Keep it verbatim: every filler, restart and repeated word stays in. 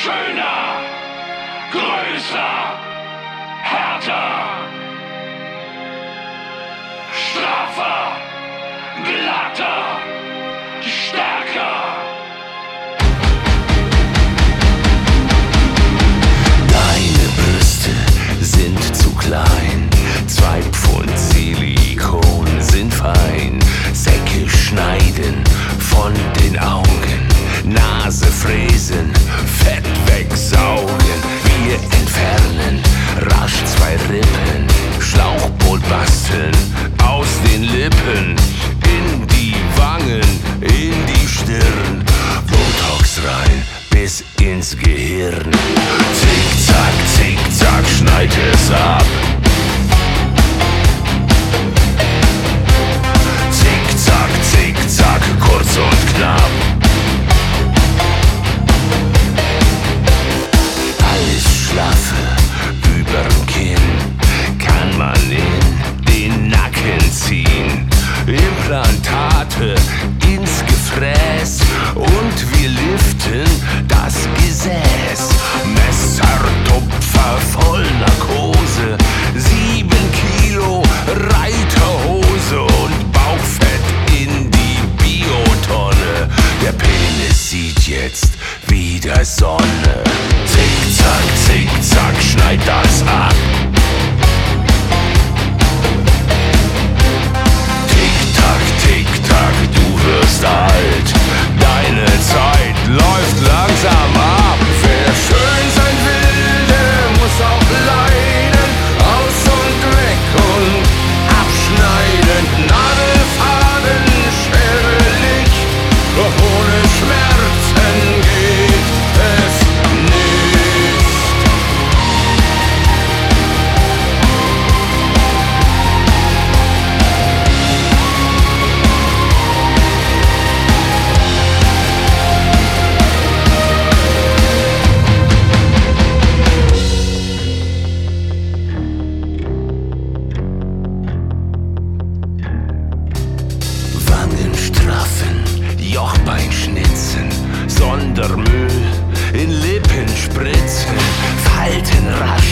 schöner, größer, härter, straffer, glatter, stärker. Deine Brüste sind zu klein, zwei Pfund Silikon sind fein. Säcke schneiden von den Augen, Nase fräsen, Fett wegsaugen. Wir entfernen rasch zwei Rippen, Schlauchboot basteln aus den Lippen, in die Wangen, in die Stirn, Botox rein bis ins Gehirn. Zickzack, zickzack, schneid es ab. Zickzack, zickzack, kurz und knapp. Alles Schlaffe überm Kinn kann man in den Nacken ziehen. Implantate ins Gefräß und wir liften das Gesäß. Messertupfer voll Narkose, sieben Kilo Reiterhose und Bauchfett in die Biotonne. Der Penis sieht jetzt wieder Sonne. Zickzack, zickzack, schneid das ab. Tick-Tack, Tick-Tack, du wirst alt. Deine Zeit läuft langsam ab. Wer schön sein will, der muss auch leiden. Aus und weg und abschneiden. Nadelfaden, Schere, Licht. Doch ohne Schmerzen geht es nicht. Wangen straffen, Jochbein schnitzen, Sondermüll in Lippen spritzen, Falten rasch